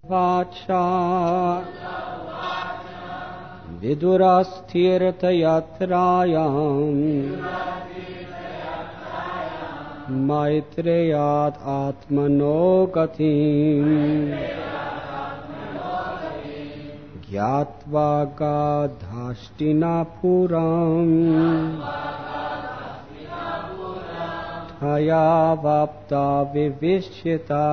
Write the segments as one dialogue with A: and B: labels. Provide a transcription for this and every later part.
A: Vacha Vidurasthirayatrayam Maitreyat Atmanogatim Gyatva Gadhashtina Puram Thaya Vapta Vivishyata.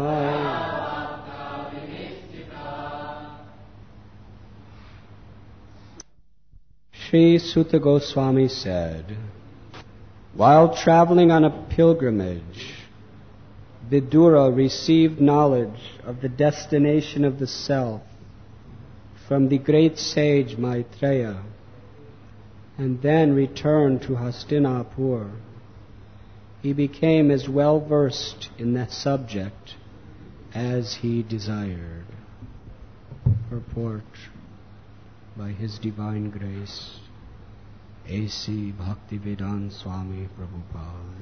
A: Sri Suta Goswami said, while traveling on a pilgrimage, Vidura received knowledge of the destination of the self from the great sage Maitreya, and then returned to Hastinapur. He became as well versed in that subject as he desired. Purport by His Divine Grace, A.C. Bhaktivedanta Swami Prabhupada.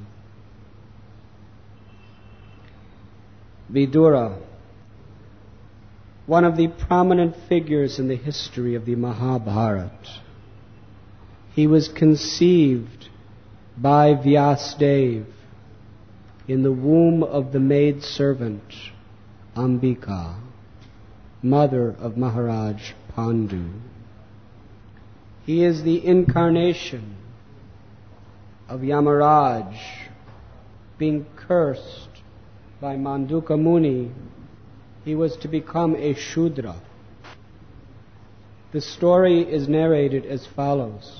A: Vidura, one of the prominent figures in the history of the Mahabharata. He was conceived by Vyasadeva in the womb of the maidservant Ambika, mother of Maharaj Pandu. He is the incarnation of Yamaraj, being cursed by Manduka Muni. He was to become a Shudra. The story is narrated as follows.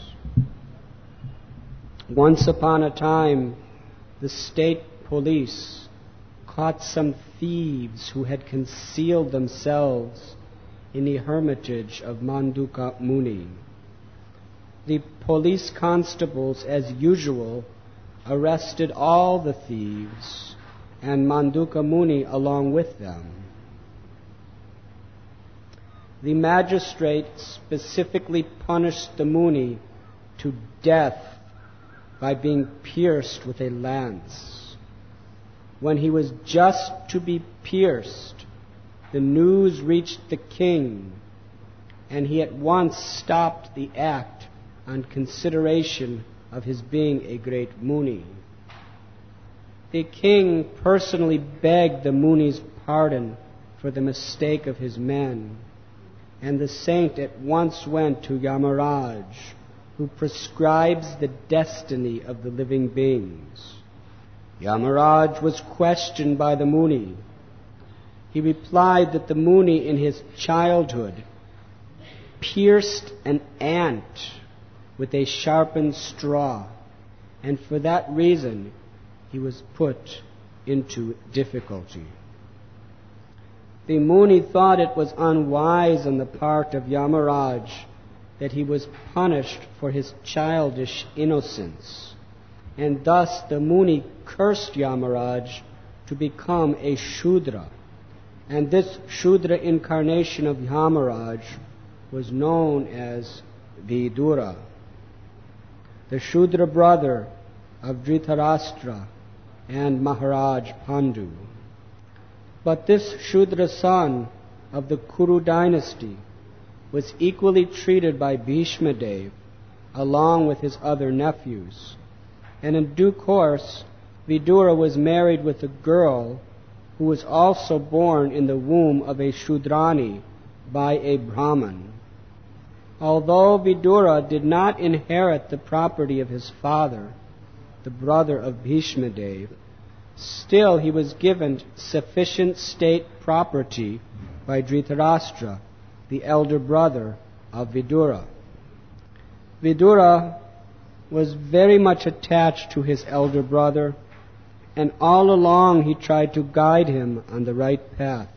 A: Once upon a time, the state police caught some thieves who had concealed themselves in the hermitage of Manduka Muni. The police constables, as usual, arrested all the thieves and Manduka Muni along with them. The magistrate specifically punished the Muni to death by being pierced with a lance. When he was just to be pierced, the news reached the king, and he at once stopped the act on consideration of his being a great Muni. The king personally begged the Muni's pardon for the mistake of his men, and the saint at once went to Yamaraj, who prescribes the destiny of the living beings. Yamaraj was questioned by the Muni. He replied that the Muni in his childhood pierced an ant with a sharpened straw, and for that reason he was put into difficulty. The Muni thought it was unwise on the part of Yamaraj that he was punished for his childish innocence, and thus the Muni cursed Yamaraj to become a Shudra, and this Shudra incarnation of Yamaraj was known as Vidura, the Shudra brother of Dhritarashtra and Maharaj Pandu. But this Shudra son of the Kuru dynasty was equally treated by Bhishma Dev along with his other nephews, and in due course Vidura was married with a girl who was also born in the womb of a Shudrani by a Brahman. Although Vidura did not inherit the property of his father, the brother of Bhishma Dev, still he was given sufficient state property by Dhritarashtra, the elder brother of Vidura. Vidura was very much attached to his elder brother, and all along he tried to guide him on the right path.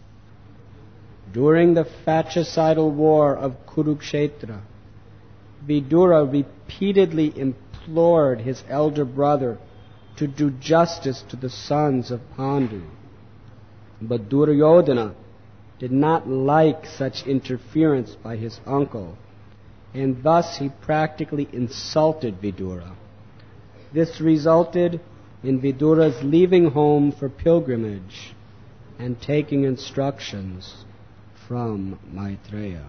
A: During the fratricidal war of Kurukshetra, Vidura repeatedly implored his elder brother to do justice to the sons of Pandu. But Duryodhana did not like such interference by his uncle, and thus he practically insulted Vidura. This resulted in Vidura's leaving home for pilgrimage and taking instructions from Maitreya.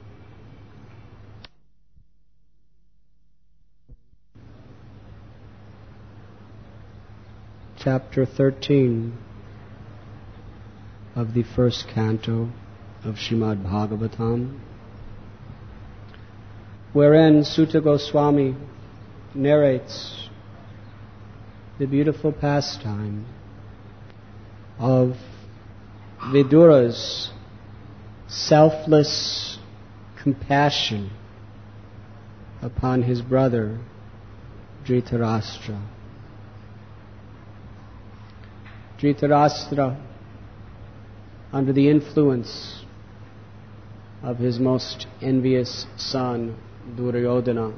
A: Chapter 13 of the first canto of Srimad Bhagavatam, wherein Sutta Goswami narrates the beautiful pastime of Vidura's selfless compassion upon his brother Dhritarashtra. Dhritarashtra, under the influence of his most envious son Duryodhana,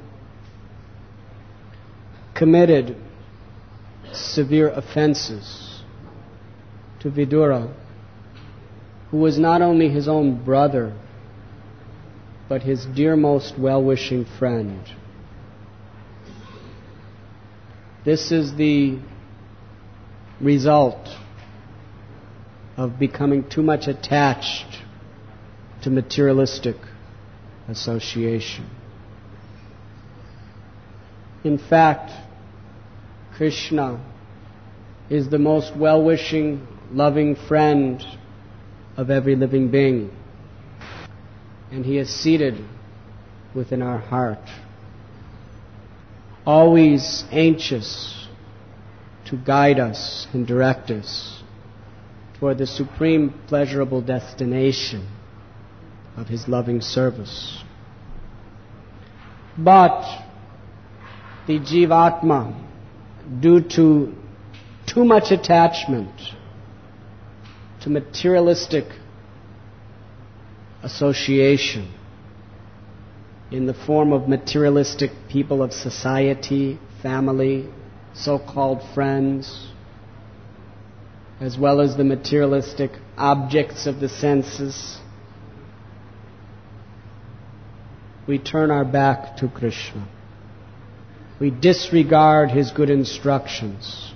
A: committed severe offenses to Vidura, who was not only his own brother, but his dearmost well-wishing friend. This is the result of becoming too much attached to materialistic association. In fact, Krishna is the most well-wishing, loving friend of every living being, and He is seated within our heart, always anxious to guide us and direct us toward the supreme pleasurable destination of His loving service. But the Jivatma, due to too much attachment to materialistic association in the form of materialistic people of society, family, so-called friends, as well as the materialistic objects of the senses, we turn our back to Krishna. We disregard His good instructions.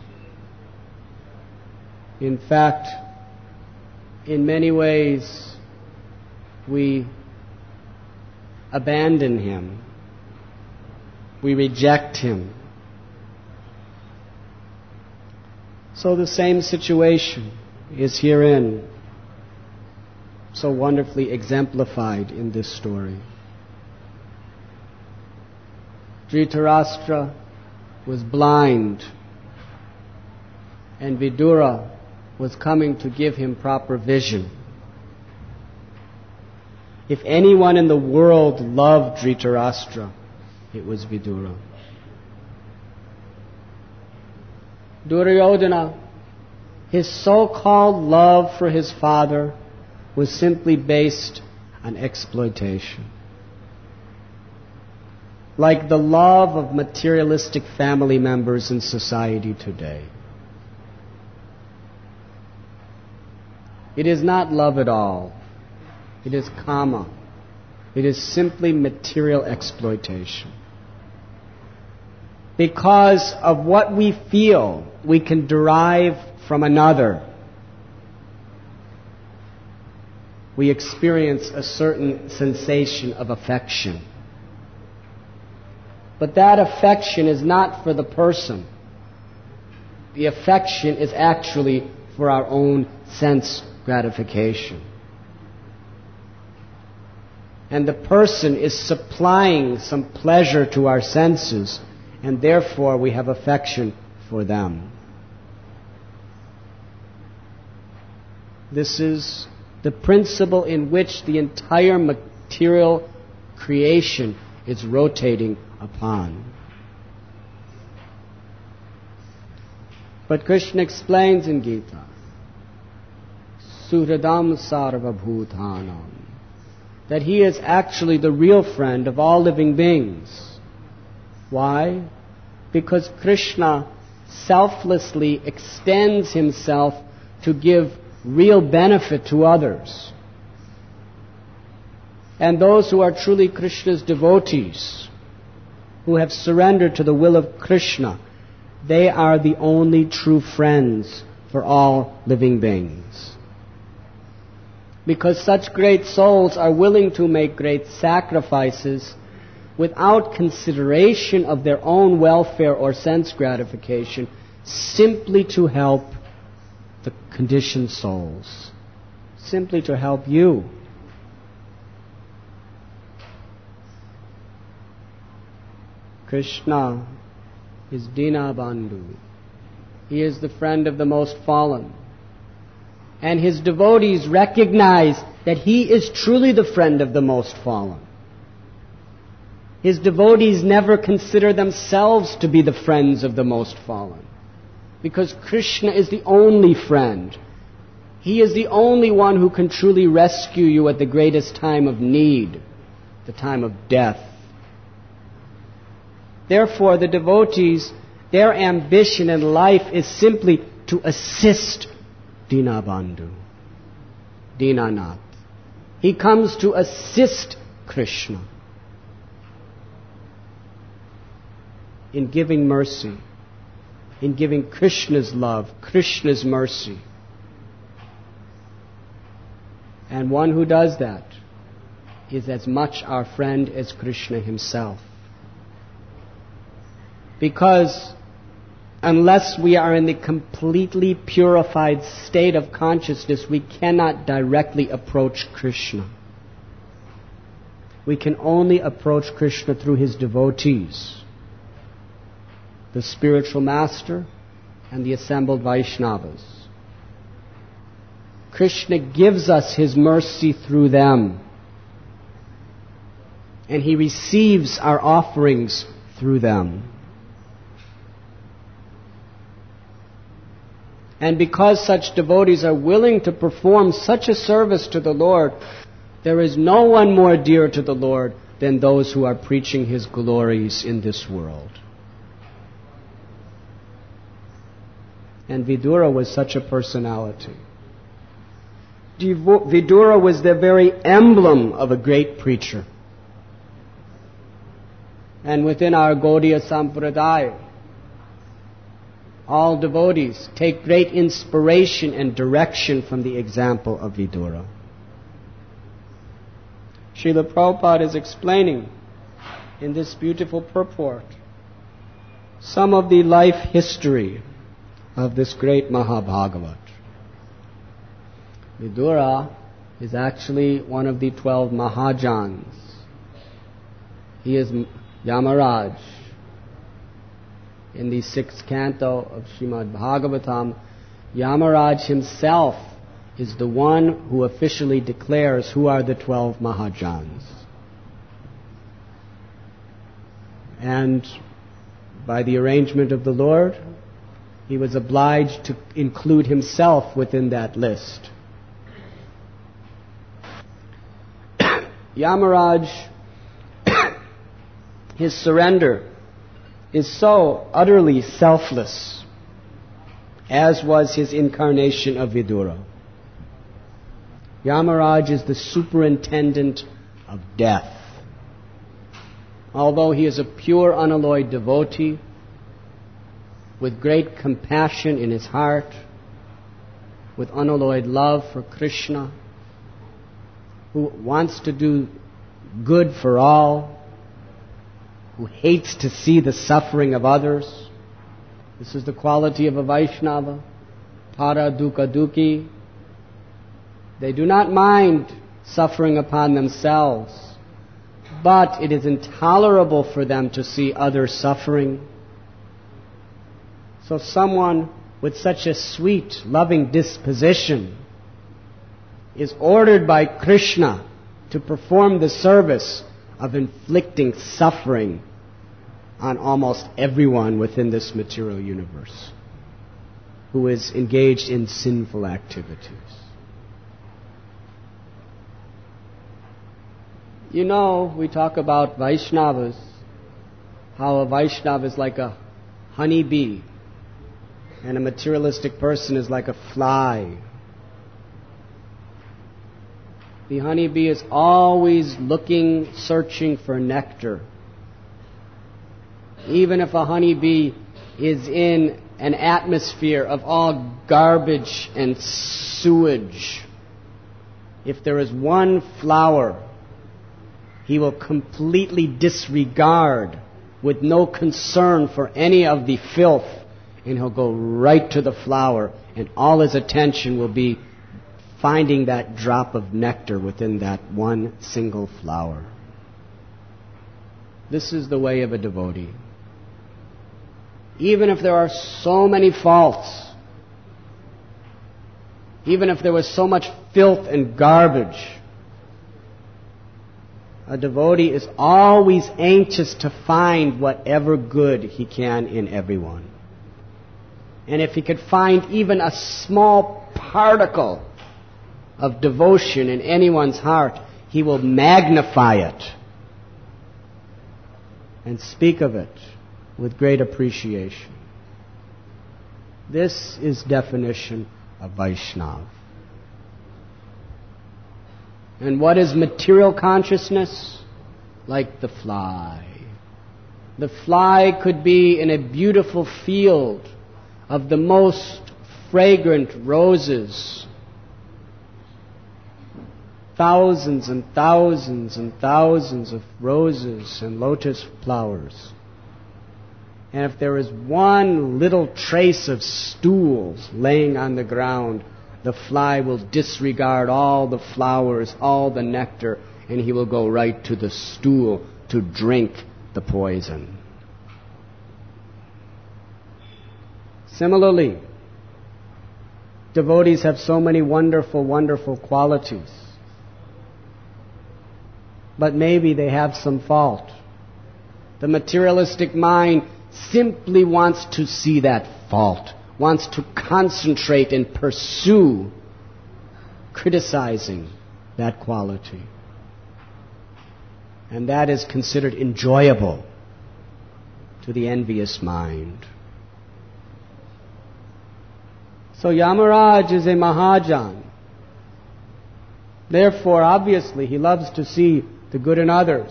A: In fact, in many ways, we abandon Him. We reject Him. So the same situation is herein so wonderfully exemplified in this story. Dhritarashtra was blind, and Vidura was coming to give him proper vision. If anyone in the world loved Dhritarashtra, it was Vidura. Duryodhana, his so-called love for his father was simply based on exploitation. Like the love of materialistic family members in society today. It is not love at all. It is kama. It is simply material exploitation. Because of what we feel we can derive from another, we experience a certain sensation of affection. But that affection is not for the person. The affection is actually for our own sense gratification. And the person is supplying some pleasure to our senses, and therefore we have affection for them. This is the principle in which the entire material creation is rotating upon. But Krishna explains in Gita, Suhridam Sarva Bhutanam, that He is actually the real friend of all living beings. Why? Because Krishna selflessly extends Himself to give real benefit to others. And those who are truly Krishna's devotees, who have surrendered to the will of Krishna, they are the only true friends for all living beings. because such great souls are willing to make great sacrifices without consideration of their own welfare or sense gratification, simply to help the conditioned souls, simply to help you. Krishna is Dinabandhu. He is the friend of the most fallen. And his devotees recognize that he is truly the friend of the most fallen. His devotees never consider themselves to be the friends of the most fallen, because Krishna is the only friend. He is the only one who can truly rescue you at the greatest time of need, the time of death. Therefore, the devotees, their ambition in life is simply to assist Dinabandhu, Dinanath. He comes to assist Krishna in giving mercy, in giving Krishna's love, Krishna's mercy. And one who does that is as much our friend as Krishna himself. Because unless we are in the completely purified state of consciousness, we cannot directly approach Krishna. We can only approach Krishna through his devotees, the spiritual master and the assembled Vaishnavas. Krishna gives us his mercy through them, and he receives our offerings through them. And because such devotees are willing to perform such a service to the Lord, there is no one more dear to the Lord than those who are preaching his glories in this world. And Vidura was such a personality. Vidura was the very emblem of a great preacher. And within our Gaudiya Sampradaya, all devotees take great inspiration and direction from the example of Vidura. Srila Prabhupada is explaining in this beautiful purport some of the life history of this great Mahabhagavat. Vidura is actually one of the 12 Mahajans. He is Yamaraj. In the 6th canto of Srimad Bhagavatam, Yamaraj himself is the one who officially declares who are the 12 Mahajans. And by the arrangement of the Lord, he was obliged to include himself within that list. Yamaraj, his surrender is so utterly selfless, as was his incarnation of Vidura. Yamaraj is the superintendent of death. Although he is a pure, unalloyed devotee, with great compassion in his heart, with unalloyed love for Krishna, who wants to do good for all, who hates to see the suffering of others. This is the quality of a Vaishnava. Para dukkha dukhi. They do not mind suffering upon themselves, but it is intolerable for them to see others suffering. So someone with such a sweet, loving disposition is ordered by Krishna to perform the service of inflicting suffering on almost everyone within this material universe who is engaged in sinful activities. You know, we talk about Vaishnavas, how a Vaishnava is like a honeybee and a materialistic person is like a fly. The honeybee is always looking, searching for nectar. Even if a honeybee is in an atmosphere of all garbage and sewage, if there is one flower, he will completely disregard with no concern for any of the filth, and he'll go right to the flower, and all his attention will be finding that drop of nectar within that one single flower. This is the way of a devotee. Even if there are so many faults, even if there was so much filth and garbage, a devotee is always anxious to find whatever good he can in everyone. And if he could find even a small particle of devotion in anyone's heart, he will magnify it and speak of it with great appreciation. This is definition of Vaishnava. And what is material consciousness? Like the fly. The fly could be in a beautiful field of the most fragrant roses. Thousands and thousands and thousands of roses and lotus flowers. And if there is one little trace of stools laying on the ground, the fly will disregard all the flowers, all the nectar, and he will go right to the stool to drink the poison. Similarly, devotees have so many wonderful, wonderful qualities. But maybe they have some fault. The materialistic mind simply wants to see that fault, wants to concentrate and pursue criticizing that quality. And that is considered enjoyable to the envious mind. So Yamaraj is a Mahajan. Therefore, obviously, he loves to see the good in others.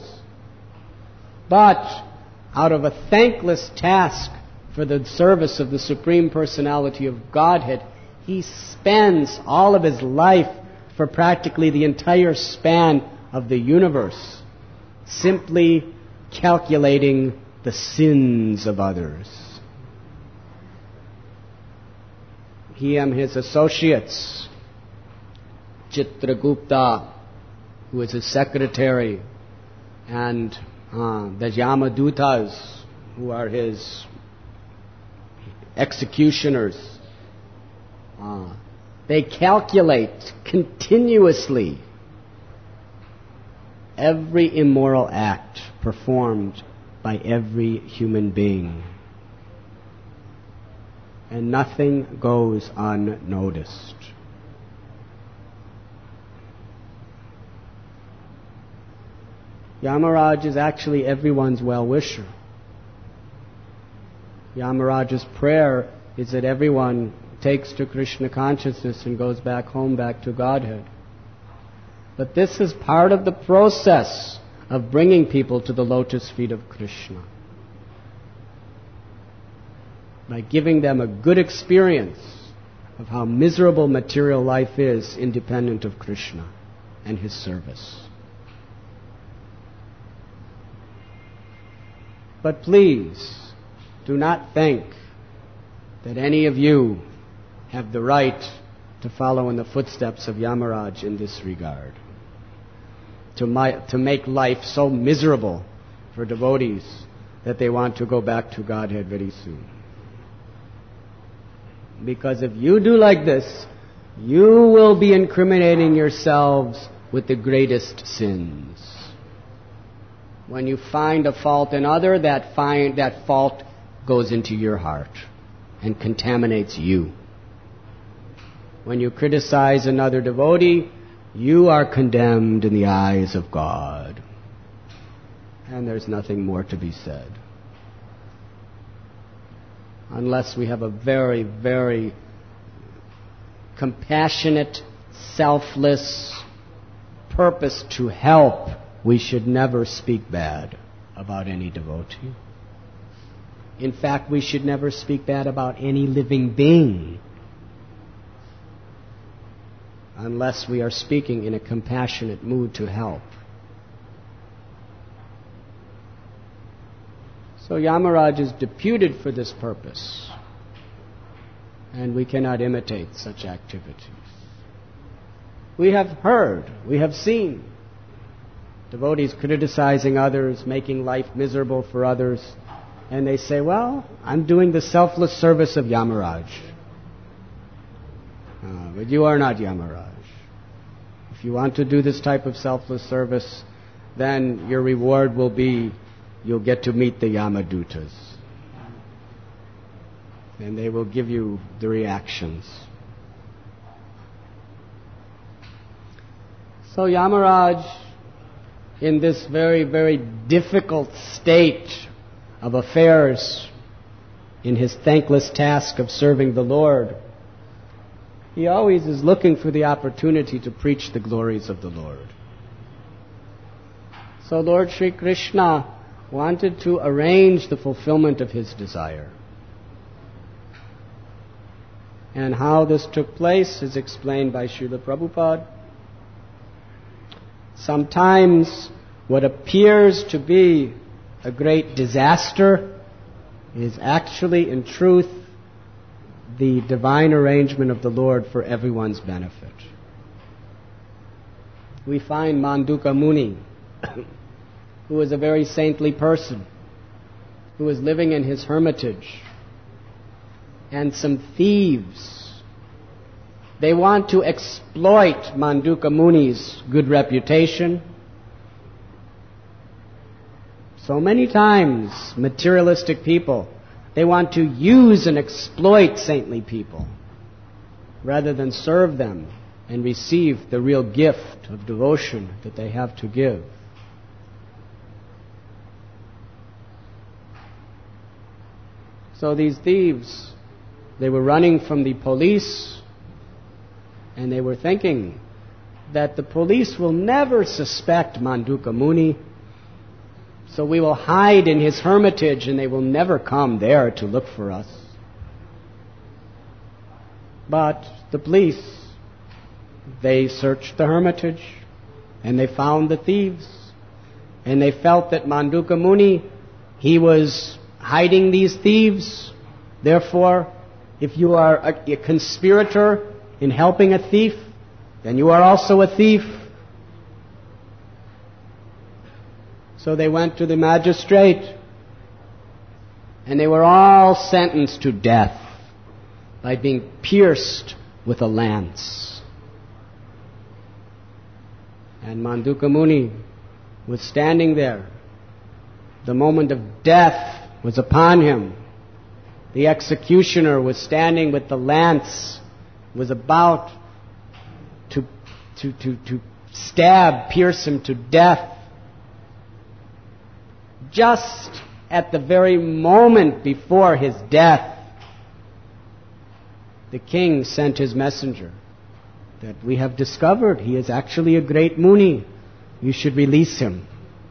A: But out of a thankless task for the service of the Supreme Personality of Godhead, he spends all of his life for practically the entire span of the universe simply calculating the sins of others. He and his associates, Chitragupta, who is his secretary, and the Yamadutas, who are his executioners, they calculate continuously every immoral act performed by every human being. And nothing goes unnoticed. Yamaraj is actually everyone's well-wisher. Yamaraj's prayer is that everyone takes to Krishna consciousness and goes back home, back to Godhead. But this is part of the process of bringing people to the lotus feet of Krishna. By giving them a good experience of how miserable material life is independent of Krishna and his service. But please, do not think that any of you have the right to follow in the footsteps of Yamaraj in this regard. To make life so miserable for devotees that they want to go back to Godhead very soon. Because if you do like this, you will be incriminating yourselves with the greatest sins. When you find a fault in another, that fault goes into your heart and contaminates you. When you criticize another devotee, you are condemned in the eyes of God. And there's nothing more to be said. Unless we have a very, very compassionate, selfless purpose to help, we should never speak bad about any devotee. In fact, we should never speak bad about any living being. unless we are speaking in a compassionate mood to help. So Yamaraj is deputed for this purpose, and we cannot imitate such activities. We have heard, we have seen devotees criticizing others, making life miserable for others, and they say, well, I'm doing the selfless service of Yamaraj. But you are not Yamaraj. If you want to do this type of selfless service, then your reward will be you'll get to meet the Yamadutas. And they will give you the reactions. So Yamaraj, in this very, very difficult state of affairs, in his thankless task of serving the Lord, he always is looking for the opportunity to preach the glories of the Lord. So Lord Sri Krishna wanted to arrange the fulfillment of his desire. And how this took place is explained by Srila Prabhupada. Sometimes what appears to be a great disaster is actually, in truth, the divine arrangement of the Lord for everyone's benefit. We find Manduka Muni, who was a very saintly person, who was living in his hermitage, and some thieves, they want to exploit Manduka Muni's good reputation. So many times, materialistic people, they want to use and exploit saintly people rather than serve them and receive the real gift of devotion that they have to give. So these thieves, they were running from the police, and they were thinking that the police will never suspect Manduka Muni, so we will hide in his hermitage and they will never come there to look for us. But the police, they searched the hermitage and they found the thieves, and they felt that Manduka Muni, he was hiding these thieves. Therefore, if you are a conspirator in helping a thief, then you are also a thief. So they went to the magistrate, and they were all sentenced to death by being pierced with a lance. And Manduka Muni was standing there. The moment of death was upon him. The executioner was standing with the lance, was about to stab, pierce him to death. Just at the very moment before his death, the king sent his messenger that we have discovered he is actually a great Muni. You should release him.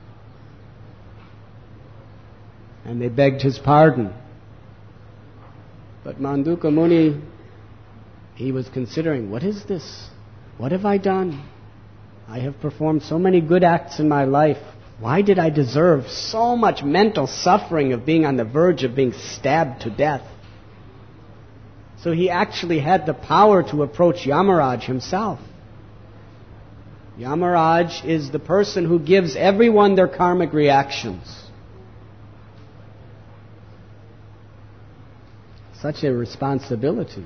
A: And they begged his pardon. But Manduka Muni, he was considering, what is this? What have I done? I have performed so many good acts in my life. Why did I deserve so much mental suffering of being on the verge of being stabbed to death? So he actually had the power to approach Yamaraj himself. Yamaraj is the person who gives everyone their karmic reactions. Such a responsibility.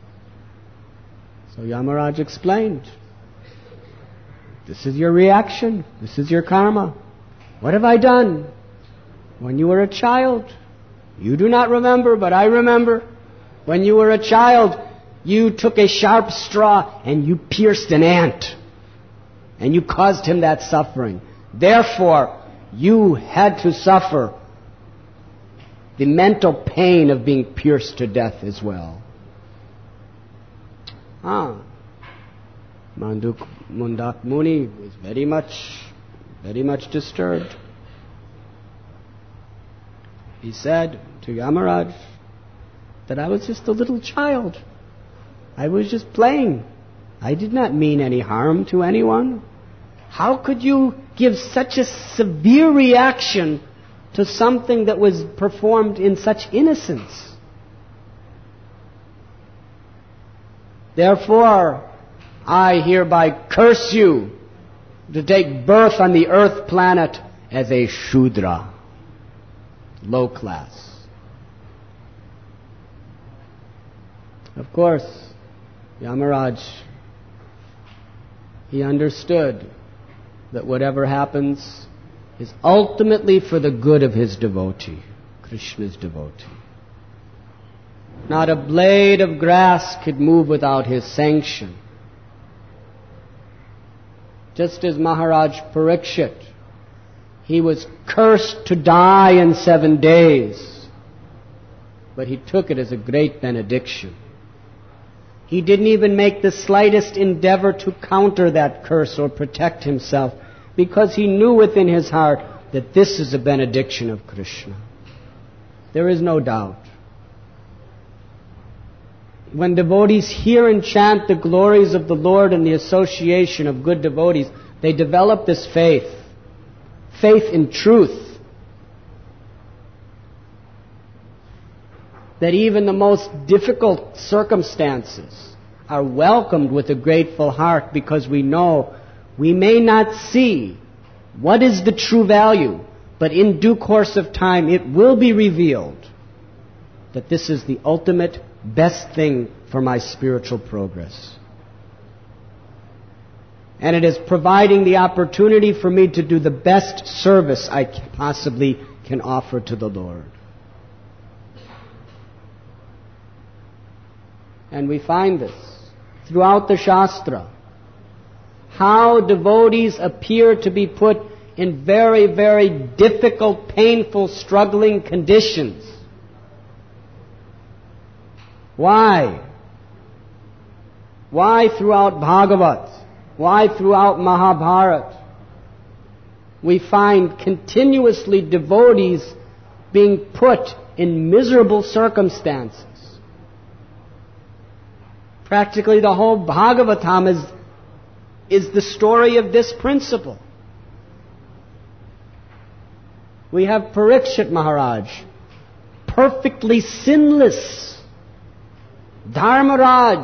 A: So Yamaraj explained, this is your reaction, this is your karma. What have I done? When you were a child, you do not remember, but I remember. When you were a child, you took a sharp straw and you pierced an ant. And you caused him that suffering. Therefore, you had to suffer the mental pain of being pierced to death as well. Manduka Muni was very much disturbed. He said to Yamaraj that I was just a little child. I was just playing. I did not mean any harm to anyone. How could you give such a severe reaction to something that was performed in such innocence? Therefore, I hereby curse you to take birth on the earth planet as a Shudra, low class. Of course, Yamaraj, he understood that whatever happens is ultimately for the good of his devotee, Krishna's devotee. Not a blade of grass could move without his sanction. Just as Maharaj Parikshit, he was cursed to die in 7 days, but he took it as a great benediction. He didn't even make the slightest endeavor to counter that curse or protect himself, because he knew within his heart that this is a benediction of Krishna. There is no doubt. When devotees hear and chant the glories of the Lord and the association of good devotees, they develop this faith in truth, that even the most difficult circumstances are welcomed with a grateful heart, because we know we may not see what is the true value, but in due course of time it will be revealed that this is the ultimate best thing for my spiritual progress. And it is providing the opportunity for me to do the best service I possibly can offer to the Lord. And we find this throughout the Shastra, how devotees appear to be put in very, very difficult, painful, struggling conditions. Why? Why throughout Bhagavat? Why throughout Mahabharata? We find continuously devotees being put in miserable circumstances. Practically the whole Bhagavatam is the story of this principle. We have Parikshit Maharaj, perfectly sinless. Dharmaraj,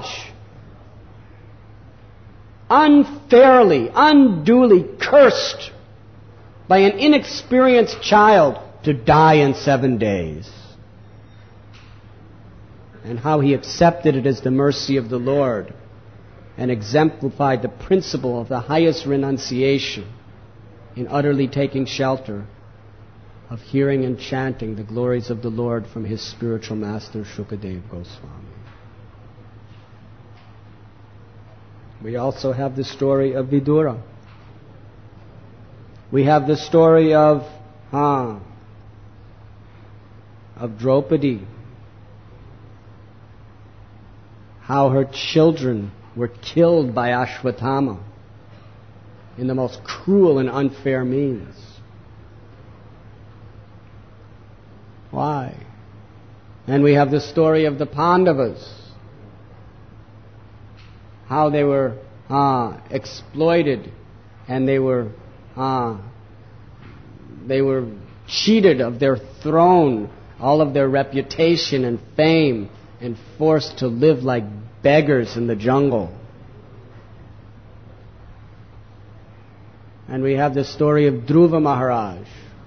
A: unfairly, unduly cursed by an inexperienced child to die in 7 days. And how he accepted it as the mercy of the Lord and exemplified the principle of the highest renunciation in utterly taking shelter of hearing and chanting the glories of the Lord from his spiritual master Shukadeva Goswami. We also have the story of Vidura. We have the story of Draupadi. How her children were killed by Ashwatthama in the most cruel and unfair means. Why? And we have the story of the Pandavas. How they were exploited, and they were cheated of their throne, all of their reputation and fame, and forced to live like beggars in the jungle. And we have the story of Dhruva Maharaj,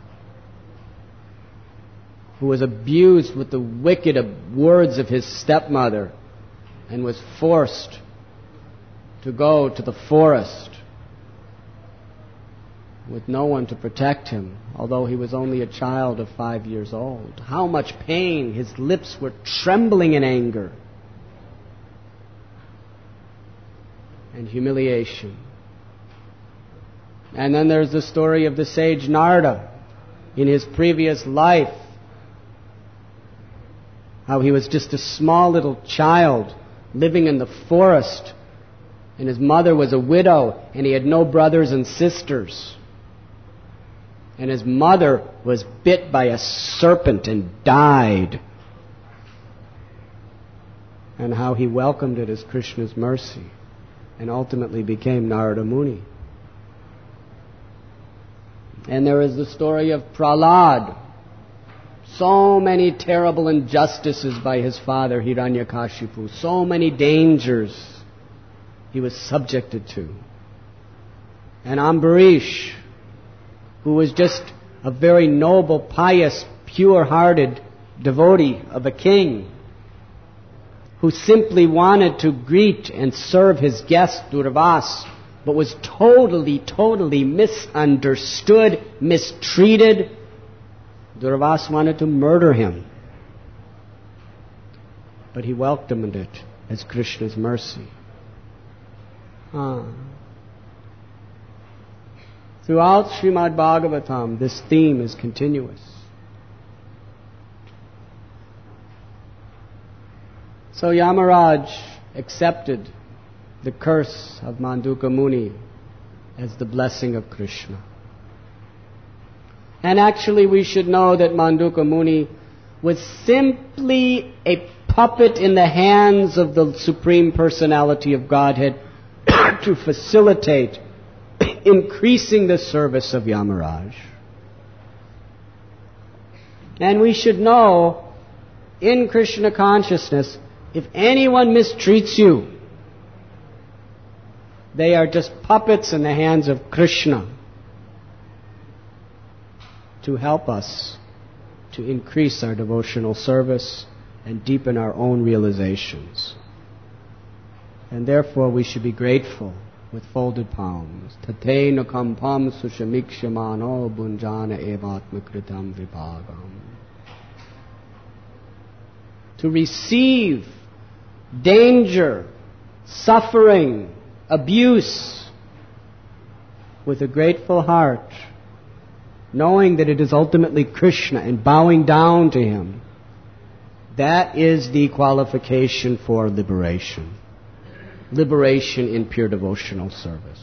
A: who was abused with the wicked words of his stepmother and was forced to go to the forest with no one to protect him, although he was only a child of 5 years old. How much pain! His lips were trembling in anger and humiliation. And then there's the story of the sage Narada in his previous life, how he was just a small little child living in the forest, and his mother was a widow, and he had no brothers and sisters. And his mother was bit by a serpent and died. And how he welcomed it as Krishna's mercy and ultimately became Narada Muni. And there is the story of Prahlad. So many terrible injustices by his father Hiranyakashipu, so many dangers he was subjected to. And Ambarish, who was just a very noble, pious, pure-hearted devotee of a king, who simply wanted to greet and serve his guest Durvas, but was totally misunderstood, mistreated. Durvas wanted to murder him. But he welcomed it as Krishna's mercy. Throughout Srimad Bhagavatam, this theme is continuous. So Yamaraj accepted the curse of Manduka Muni as the blessing of Krishna. And actually we should know that Manduka Muni was simply a puppet in the hands of the Supreme Personality of Godhead to facilitate increasing the service of Yamaraj. And we should know, in Krishna consciousness, if anyone mistreats you, they are just puppets in the hands of Krishna to help us to increase our devotional service and deepen our own realizations. And therefore we should be grateful with folded palms. Tatena kampam sushamikshmano bunjana evatmakritam vibhagam. To receive danger, suffering, abuse with a grateful heart, knowing that it is ultimately Krishna and bowing down to Him. That is the qualification for liberation. Liberation in pure devotional service.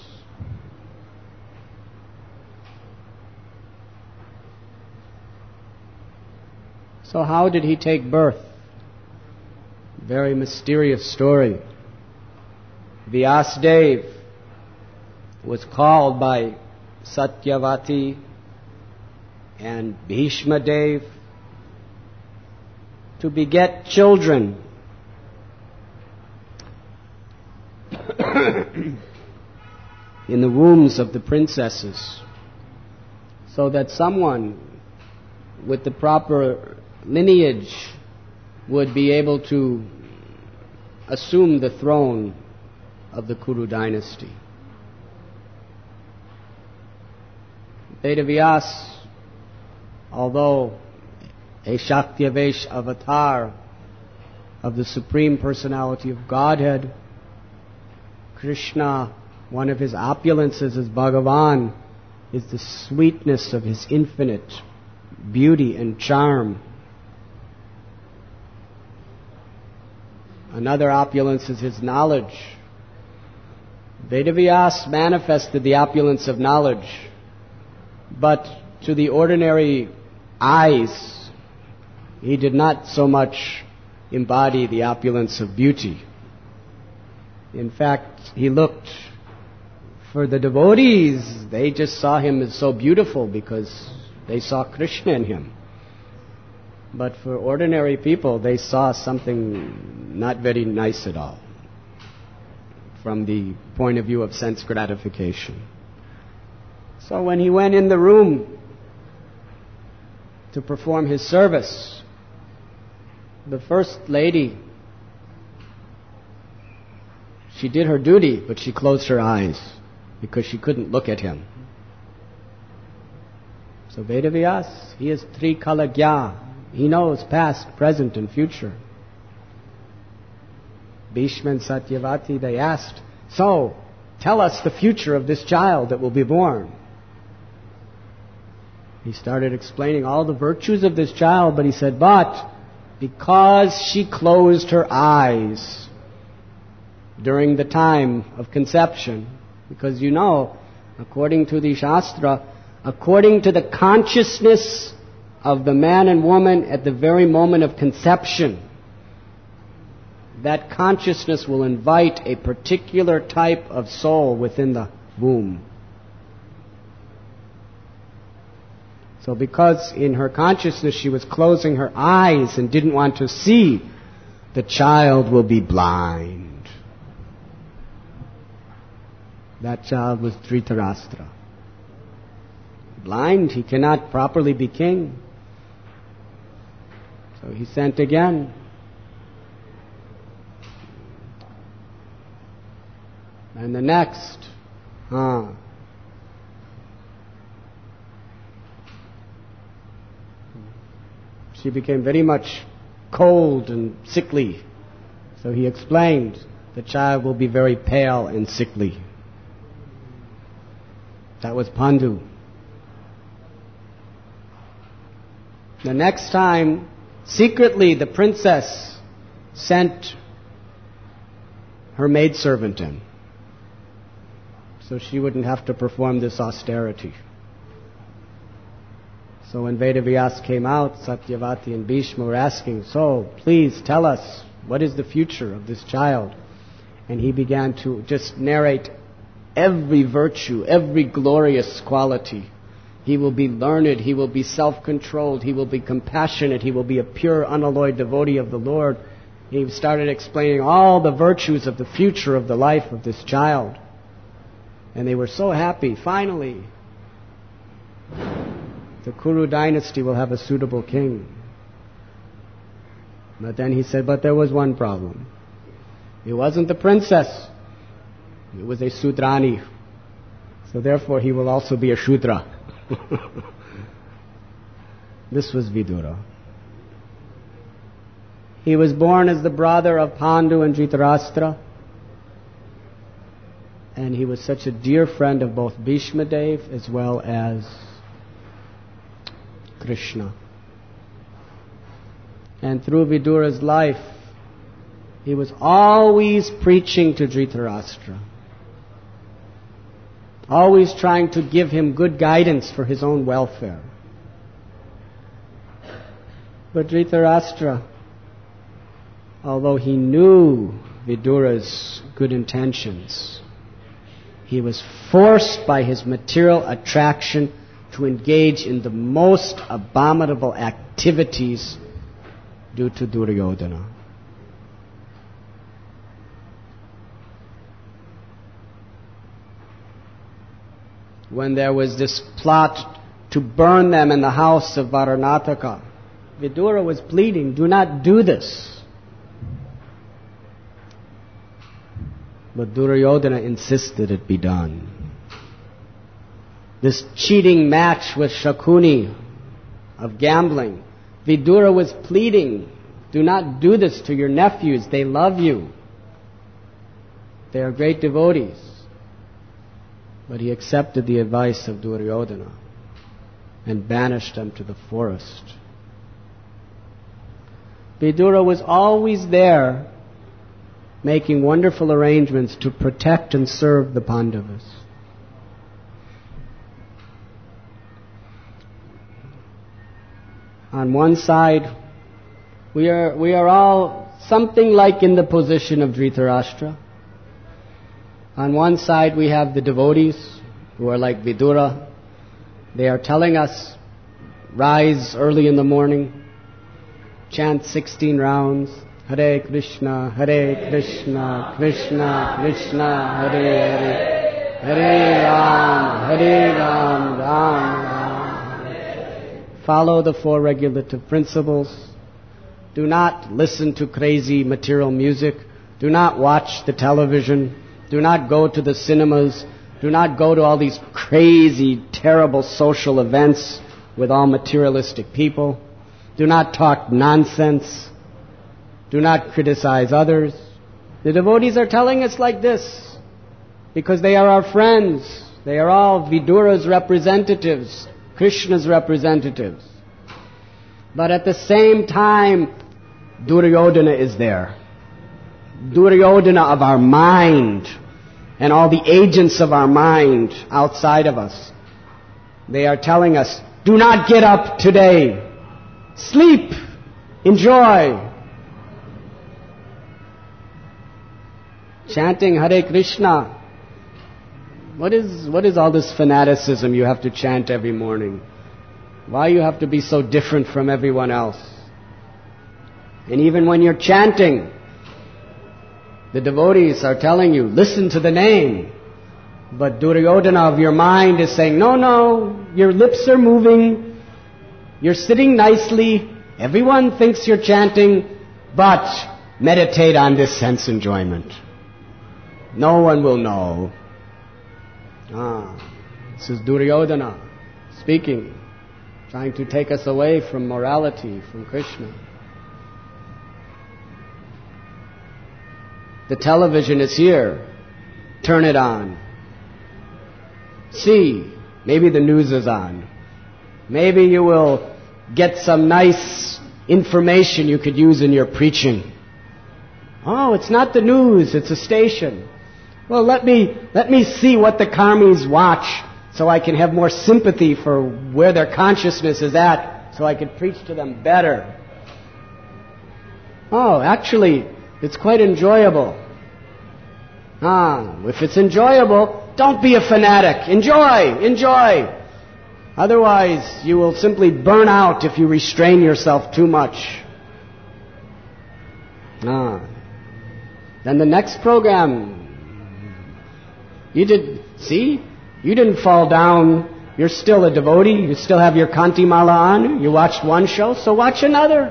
A: So how did he take birth? Very mysterious story. Vyasadeva was called by Satyavati and Bhishma Dev to beget children. In the wombs of the princesses, so that someone with the proper lineage would be able to assume the throne of the Kuru dynasty. Vedavyas, although a Shaktiavesh avatar of the Supreme Personality of Godhead, Krishna, one of his opulences as Bhagavan, is the sweetness of his infinite beauty and charm. Another opulence is his knowledge. Vedavyas manifested the opulence of knowledge, but to the ordinary eyes, he did not so much embody the opulence of beauty. In fact, he looked, for the devotees, they just saw him as so beautiful because they saw Krishna in him. But for ordinary people, they saw something not very nice at all from the point of view of sense gratification. So when he went in the room to perform his service, the first lady, she did her duty, but she closed her eyes because she couldn't look at him. So Vedavyas, he is Trikalagya. He knows past, present, and future. Bhishma and Satyavati, they asked, so, tell us the future of this child that will be born. He started explaining all the virtues of this child, but he said, but because she closed her eyes during the time of conception, because you know, according to the Shastra, according to the consciousness of the man and woman at the very moment of conception, that consciousness will invite a particular type of soul within the womb. So because in her consciousness she was closing her eyes and didn't want to see, the child will be blind. That child was Dhritarashtra. Blind, he cannot properly be king. So he sent again. And the next, she became very much cold and sickly. So he explained, the child will be very pale and sickly. That was Pandu. The next time, secretly the princess sent her maidservant in, so she wouldn't have to perform this austerity. So when Vedavyas came out, Satyavati and Bhishma were asking, so please tell us, what is the future of this child? And he began to just narrate every virtue, every glorious quality. He will be learned, he will be self-controlled, he will be compassionate, he will be a pure, unalloyed devotee of the Lord. He started explaining all the virtues of the future of the life of this child. And they were so happy, finally, the Kuru dynasty will have a suitable king. But then he said, but there was one problem. It wasn't the princess, it was a Sudrani. So therefore he will also be a Shudra. This was Vidura. He was born as the brother of Pandu and Dhritarashtra. And he was such a dear friend of both Bhishma Dev as well as Krishna. And through Vidura's life, he was always preaching to Dhritarashtra. Always trying to give him good guidance for his own welfare. But Dhritarashtra, although he knew Vidura's good intentions, he was forced by his material attraction to engage in the most abominable activities due to Duryodhana. When there was this plot to burn them in the house of Varanataka, Vidura was pleading, do not do this. But Duryodhana insisted it be done. This cheating match with Shakuni of gambling, Vidura was pleading, do not do this to your nephews, they love you. They are great devotees. But he accepted the advice of Duryodhana and banished them to the forest. Vidura was always there, making wonderful arrangements to protect and serve the Pandavas. On one side, we are all something like in the position of Dhritarashtra. On one side we have the devotees who are like Vidura. They are telling us, rise early in the morning, chant 16 rounds, Hare Krishna, Krishna Krishna, Hare Hare, Hare Ram, Ram Ram. Follow the four regulative principles. Do not listen to crazy material music. Do not watch the television. Do not go to the cinemas. Do not go to all these crazy, terrible social events with all materialistic people. Do not talk nonsense. Do not criticize others. The devotees are telling us like this because they are our friends. They are all Vidura's representatives, Krishna's representatives. But at the same time, Duryodhana is there. Duryodhana of our mind and all the agents of our mind outside of us. They are telling us, do not get up today. Sleep. Enjoy. chanting Hare Krishna. What is all this fanaticism you have to chant every morning? Why you have to be so different from everyone else? And even when you're chanting, the devotees are telling you, listen to the name. But Duryodhana of your mind is saying, no, your lips are moving, you're sitting nicely, everyone thinks you're chanting, but meditate on this sense enjoyment. No one will know. This is Duryodhana speaking, trying to take us away from morality, from Krishna. The television is here. Turn it on. See, maybe the news is on. Maybe you will get some nice information you could use in your preaching. Oh, it's not the news, it's a station. Well, let me see what the karmis watch so I can have more sympathy for where their consciousness is at so I can preach to them better. Oh, actually, it's quite enjoyable. If it's enjoyable, don't be a fanatic. Enjoy. Otherwise, you will simply burn out if you restrain yourself too much. Then the next program, you didn't fall down. You're still a devotee. You still have your Kanti Mala on. You watched one show, so watch another.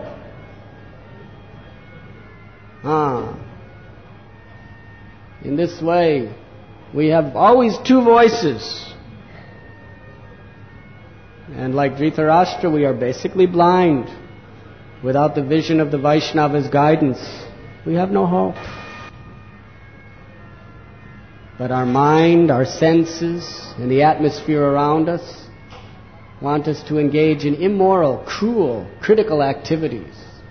A: In this way, we have always two voices. And like Dhritarashtra, we are basically blind. Without the vision of the Vaishnava's guidance, we have no hope. But our mind, our senses, and the atmosphere around us want us to engage in immoral, cruel, critical activities.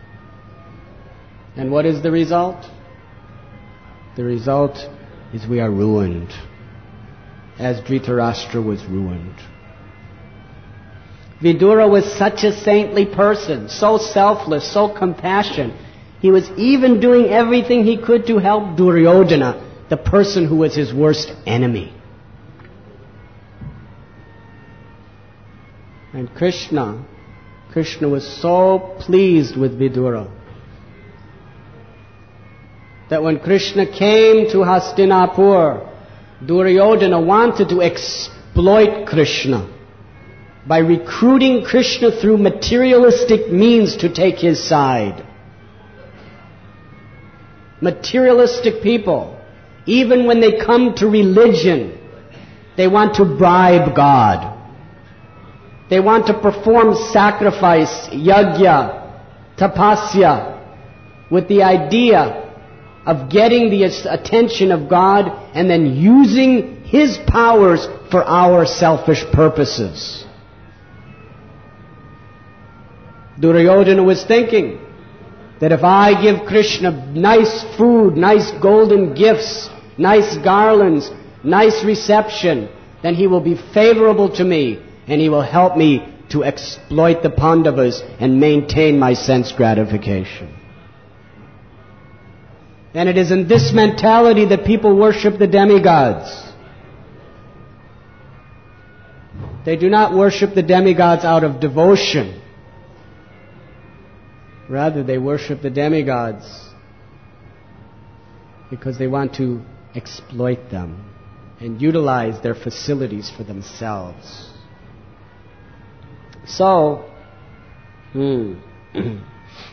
A: And what is the result? The result is we are ruined, as Dhritarashtra was ruined. Vidura was such a saintly person, so selfless, so compassionate. He was even doing everything he could to help Duryodhana, the person who was his worst enemy. And Krishna was so pleased with Vidura that when Krishna came to Hastinapur, Duryodhana wanted to exploit Krishna by recruiting Krishna through materialistic means to take his side. Materialistic people, even when they come to religion, they want to bribe God. They want to perform sacrifice, yajna, tapasya, with the idea of getting the attention of God and then using His powers for our selfish purposes. Duryodhana was thinking that if I give Krishna nice food, nice golden gifts, nice garlands, nice reception, then he will be favorable to me and he will help me to exploit the Pandavas and maintain my sense gratification. And it is in this mentality that people worship the demigods. They do not worship the demigods out of devotion. Rather, they worship the demigods because they want to exploit them and utilize their facilities for themselves. So, in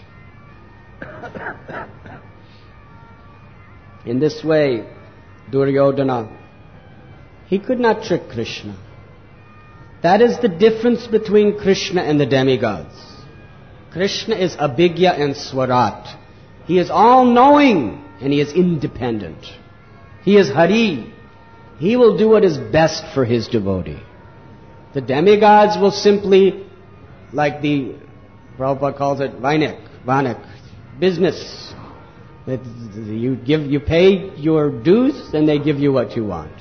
A: this way, Duryodhana, he could not trick Krishna. That is the difference between Krishna and the demigods. Krishna is Abhigya and Swarat. He is all-knowing and he is independent. He is Hari. He will do what is best for his devotee. The demigods will simply, like the Prabhupada calls it, Vanik, business. You pay your dues and they give you what you want.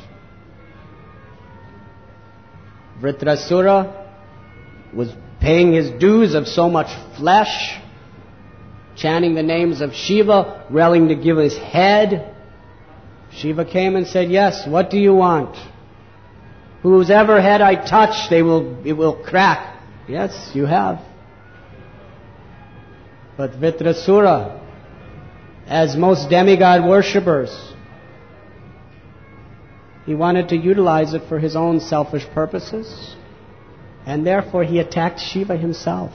A: Vritrasura was paying his dues of so much flesh, chanting the names of Shiva, willing to give his head Shiva came and said, yes, what do you want? Whoever head I touch, it will crack. Yes, you have. But Vritrasura, as most demigod worshippers, he wanted to utilize it for his own selfish purposes, and therefore he attacked Shiva himself.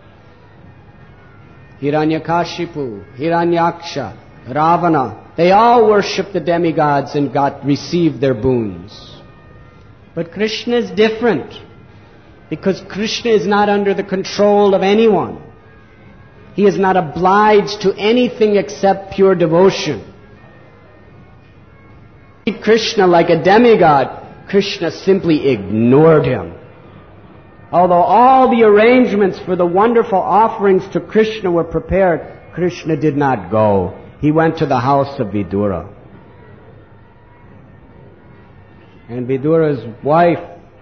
A: Hiranyakashipu, Hiranyaksha, Ravana, they all worshipped the demigods and received their boons. But Krishna is different, because Krishna is not under the control of anyone. He is not obliged to anything except pure devotion. Krishna like a demigod, Krishna simply ignored him. Although all the arrangements for the wonderful offerings to Krishna were prepared, Krishna did not go. He went to the house of Vidura. And Vidura's wife,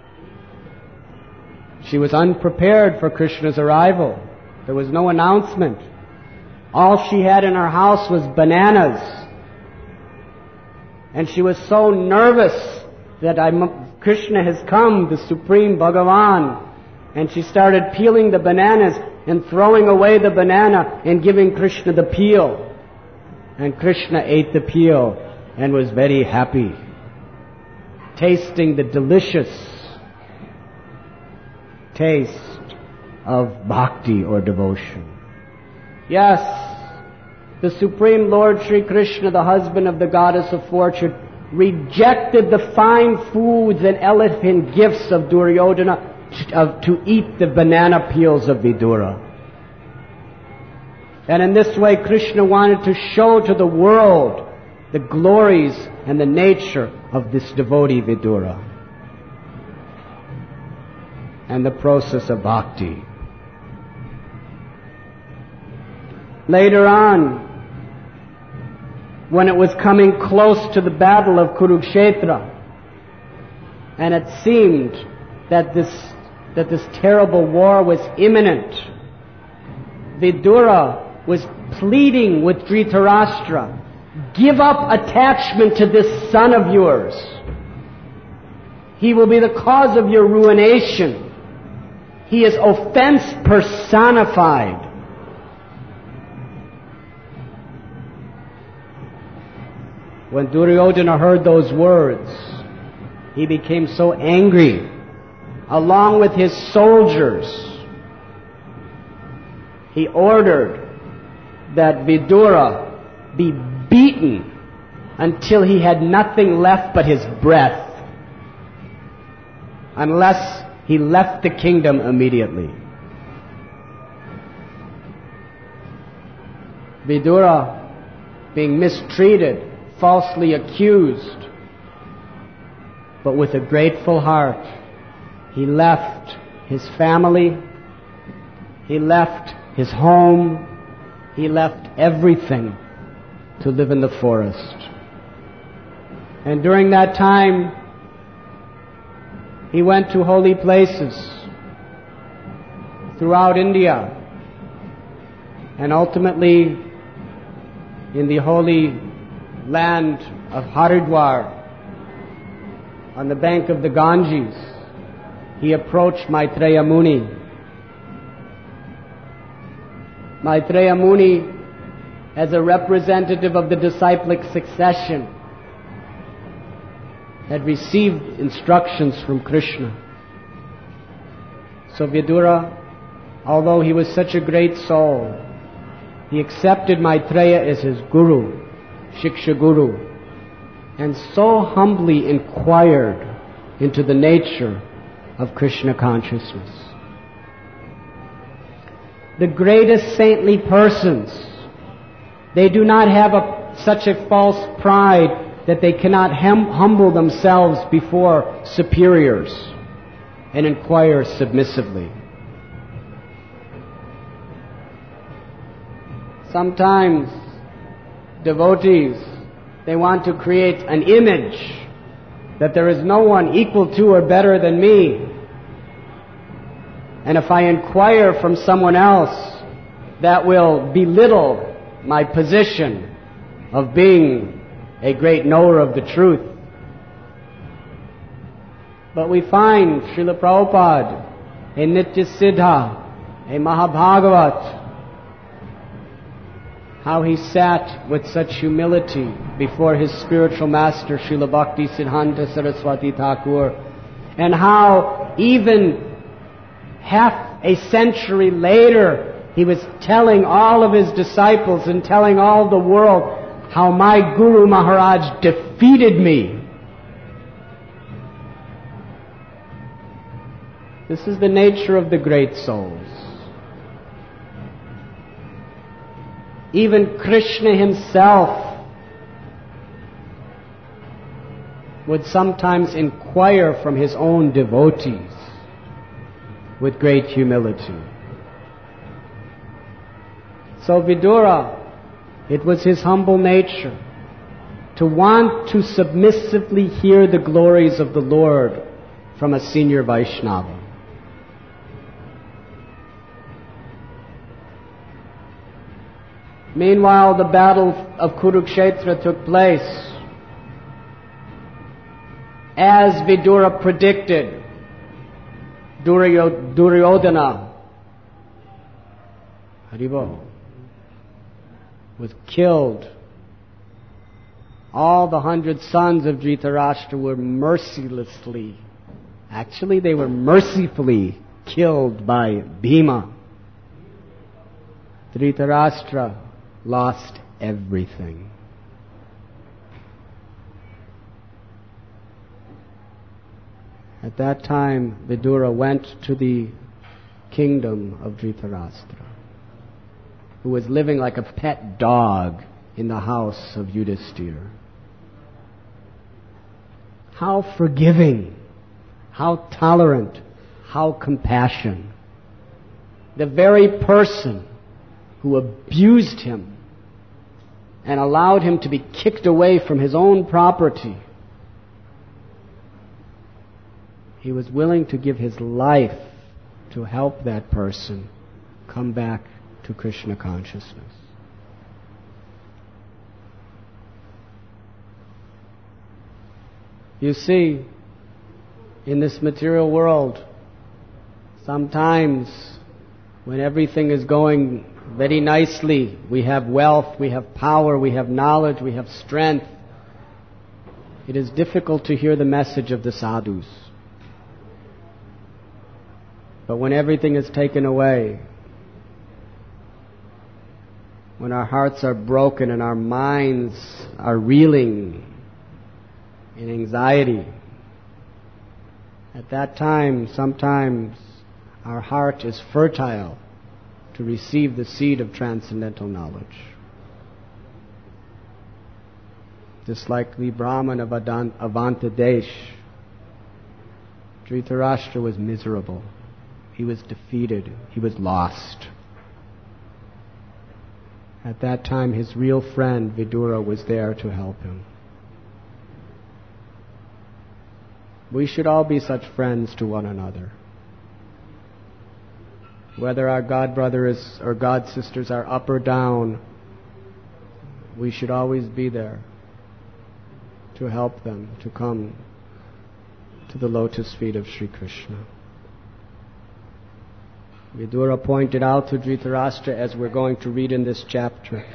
A: she was unprepared for Krishna's arrival. There was no announcement. All she had in her house was bananas. And she was so nervous that Krishna has come, the Supreme Bhagavan. And she started peeling the bananas and throwing away the banana and giving Krishna the peel. And Krishna ate the peel and was very happy, tasting the delicious taste of bhakti or devotion. Yes, the Supreme Lord Sri Krishna, the husband of the goddess of fortune, rejected the fine foods and elegant gifts of Duryodhana to eat the banana peels of Vidura. And in this way, Krishna wanted to show to the world the glories and the nature of this devotee Vidura and the process of bhakti. Later on, when it was coming close to the battle of Kurukshetra, and it seemed that this terrible war was imminent, Vidura was pleading with Dhritarashtra, give up attachment to this son of yours. He will be the cause of your ruination. He is offense personified. When Duryodhana heard those words, he became so angry, along with his soldiers. He ordered that Vidura be beaten until he had nothing left but his breath, unless he left the kingdom immediately. Vidura, being mistreated, falsely accused, but with a grateful heart, he left his family, he left his home, he left everything to live in the forest. And during that time, he went to holy places throughout India, and ultimately in the holy land of Haridwar, on the bank of the Ganges, he approached Maitreya Muni. Maitreya Muni, as a representative of the disciplic succession, had received instructions from Krishna. So Vidura, although he was such a great soul, he accepted Maitreya as his guru, Shiksha Guru, and so humbly inquired into the nature of Krishna consciousness. The greatest saintly persons, they do not have such a false pride that they cannot humble themselves before superiors and inquire submissively. Sometimes devotees, they want to create an image that there is no one equal to or better than me. And if I inquire from someone else, that will belittle my position of being a great knower of the truth. But we find Srila Prabhupada, a Nitya Siddha, a Mahabhagavat, how he sat with such humility before his spiritual master, Srila Bhakti Siddhanta Saraswati Thakur, and how even half a century later, he was telling all of his disciples and telling all the world how my Guru Maharaj defeated me. This is the nature of the great souls. Even Krishna himself would sometimes inquire from his own devotees with great humility. So Vidura, it was his humble nature to want to submissively hear the glories of the Lord from a senior Vaishnava. Meanwhile, the battle of Kurukshetra took place. As Vidura predicted, Duryodhana Haribo was killed. All the 100 sons of Dhritarashtra were mercilessly, actually they were mercifully killed by Bhima. Dhritarashtra lost everything. At that time, Vidura went to the kingdom of Dhritarashtra, who was living like a pet dog in the house of Yudhisthira. How forgiving, how tolerant, how compassionate. The very person who abused him and allowed him to be kicked away from his own property, he was willing to give his life to help that person come back to Krishna consciousness. You see, in this material world, sometimes when everything is going very nicely, we have wealth, we have power, we have knowledge, we have strength, it is difficult to hear the message of the sadhus. But when everything is taken away, when our hearts are broken and our minds are reeling in anxiety, at that time, sometimes our heart is fertile to receive the seed of transcendental knowledge. Just like the Brahman of Avantadesh, Dhritarashtra was miserable. He was defeated. He was lost. At that time, his real friend Vidura was there to help him. We should all be such friends to one another. Whether our God brothers or God sisters are up or down, we should always be there to help them to come to the lotus feet of Sri Krishna. Vidura pointed out to Dhritarashtra, as we're going to read in this chapter,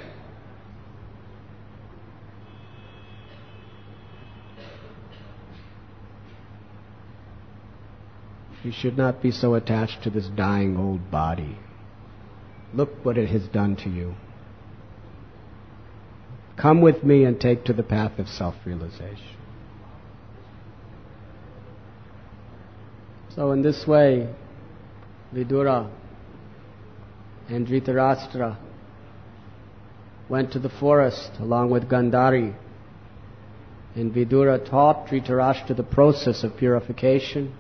A: you should not be so attached to this dying old body. Look what it has done to you. Come with me and take to the path of self-realization. So in this way, Vidura and Dhritarashtra went to the forest along with Gandhari, and Vidura taught Dhritarashtra the process of purification,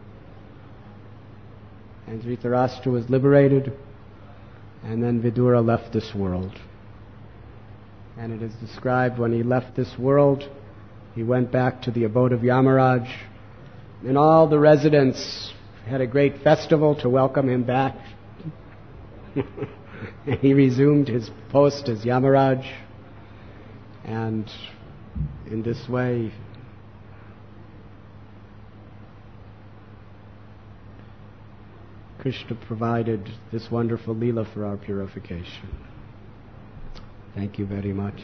A: and Dhritarashtra was liberated, and then Vidura left this world. And it is described when he left this world, he went back to the abode of Yamaraj, and all the residents had a great festival to welcome him back. And he resumed his post as Yamaraj, and in this way, Krishna provided this wonderful Leela for our purification. Thank you very much.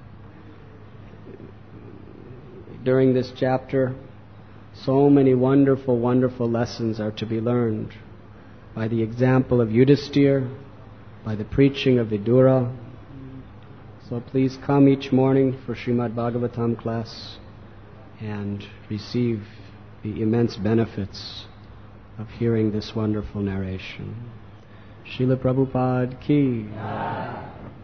A: During this chapter, so many wonderful, wonderful lessons are to be learned by the example of Yudhisthira, by the preaching of Vidura. So please come each morning for Srimad Bhagavatam class and receive the immense benefits of hearing this wonderful narration. Srila Prabhupada ki.